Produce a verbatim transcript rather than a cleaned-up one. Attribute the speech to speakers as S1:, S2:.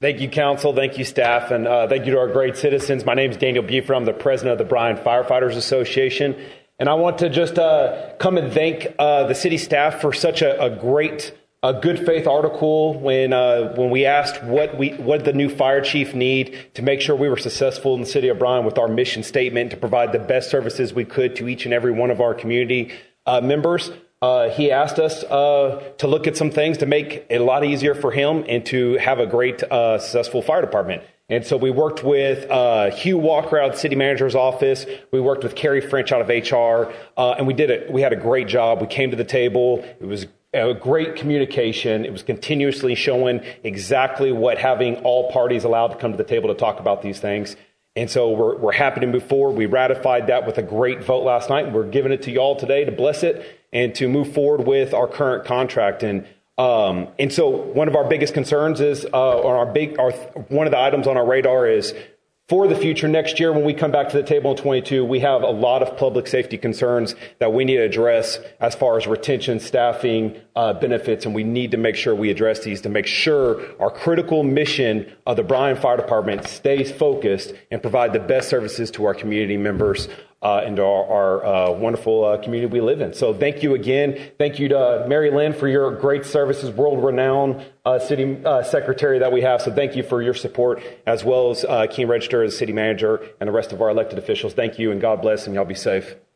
S1: Thank you, council. Thank you, staff. And uh, thank you to our great citizens. My name is Daniel Buford. I'm the president of the Bryan Firefighters Association. And I want to just uh, come and thank uh, the city staff for such a, a great, a good faith article when uh, when we asked what we what the new fire chief need to make sure we were successful in the city of Bryan with our mission statement to provide the best services we could to each and every one of our community uh, members. Uh, he asked us uh, to look at some things to make it a lot easier for him and to have a great, uh, successful fire department. And so we worked with uh, Hugh Walker out of the city manager's office. We worked with Carrie French out of H R, uh, and we did it. We had a great job. We came to the table. It was a great communication. It was continuously showing exactly what having all parties allowed to come to the table to talk about these things. And so we're, we're happy to move forward. We ratified that with a great vote last night, and we're giving it to you all today to bless it and to move forward with our current contract. And um, and so one of our biggest concerns is, uh, on our big, our one of the items on our radar is for the future next year when we come back to the table in twenty-two, we have a lot of public safety concerns that we need to address as far as retention, staffing, uh, benefits, and we need to make sure we address these to make sure our critical mission of the Bryan Fire Department stays focused and provide the best services to our community members uh, and to our, our uh, wonderful uh, community we live in. So thank you again. Thank you to Mary Lynn for your great services, world-renowned uh, city uh, secretary that we have. So thank you for your support, as well as uh, Keene Register as city manager and the rest of our elected officials. Thank you, and God bless, and y'all be safe.